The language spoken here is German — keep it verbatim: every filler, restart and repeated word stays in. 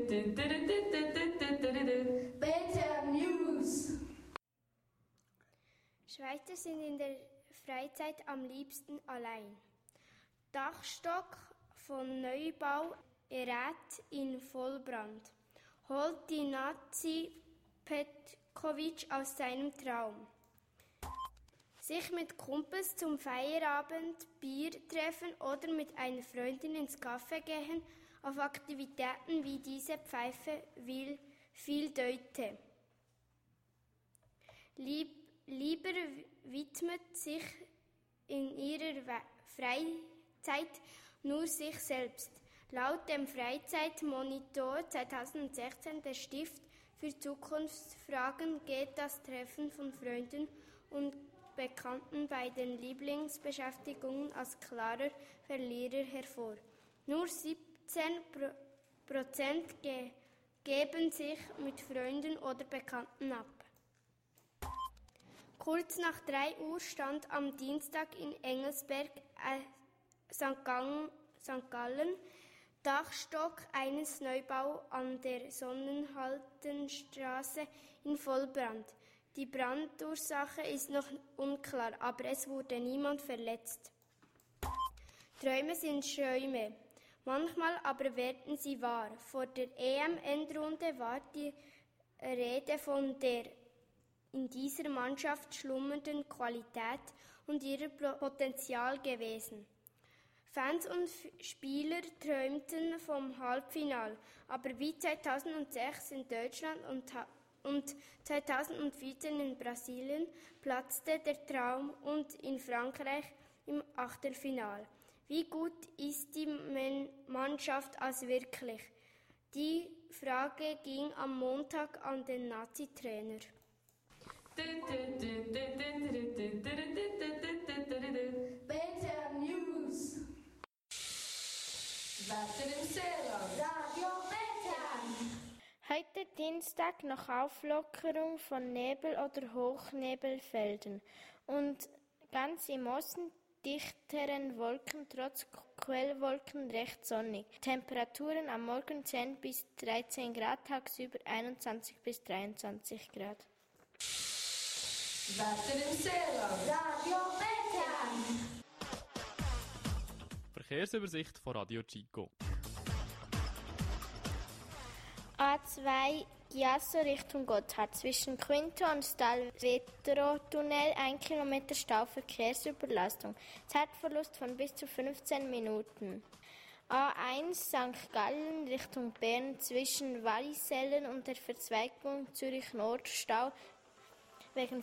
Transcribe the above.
News. Schweizer sind in der Freizeit am liebsten allein. Dachstock von Neubau gerät in Vollbrand. Holt die Nazi Petkovic aus seinem Traum. Sich mit Kumpels zum Feierabend Bier treffen oder mit einer Freundin ins Café gehen, auf Aktivitäten wie diese Pfeife will viel deuten. Lieb, lieber widmet sich in ihrer Freizeit nur sich selbst. Laut dem Freizeitmonitor zweitausendsechzehn der Stift für Zukunftsfragen geht das Treffen von Freunden und Bekannten bei den Lieblingsbeschäftigungen als klarer Verlierer hervor. Nur siebzehn Prozent ge- geben sich mit Freunden oder Bekannten ab. Kurz nach drei Uhr stand am Dienstag in Engelsberg, äh, Sankt Gallen, Sankt Gallen Dachstock eines Neubaus an der Sonnenhaltenstraße in Vollbrand. Die Brandursache ist noch unklar, aber es wurde niemand verletzt. Träume sind Schäume, manchmal aber werden sie wahr. Vor der E M-Endrunde war die Rede von der in dieser Mannschaft schlummernden Qualität und ihrem Potenzial gewesen. Fans und Spieler träumten vom Halbfinale, aber wie zweitausendsechs in Deutschland und, und zweitausendvierzehn in Brasilien platzte der Traum und in Frankreich im Achtelfinale. Wie gut ist die Mannschaft als wirklich? Die Frage ging am Montag an den Nazi-Trainer. B T M News. Wetter im Seeland. Radio B T M. Heute Dienstag noch Auflockerung von Nebel- oder Hochnebelfelden und ganz im Osten dichteren Wolken, trotz Quellwolken recht sonnig. Temperaturen am Morgen zehn bis dreizehn Grad, tagsüber einundzwanzig bis dreiundzwanzig Grad. Wetter im Seeland. Radio B T M. Verkehrsübersicht von Radio Chico. A zwei Chiasso Richtung Gotthard. Zwischen Quinto und Stal-Vetro-Tunnel ein Kilometer Stau, Verkehrsüberlastung. Zeitverlust von bis zu fünfzehn Minuten. A eins Sankt Gallen Richtung Bern zwischen Wallisellen und der Verzweigung Zürich Nord Stau wegen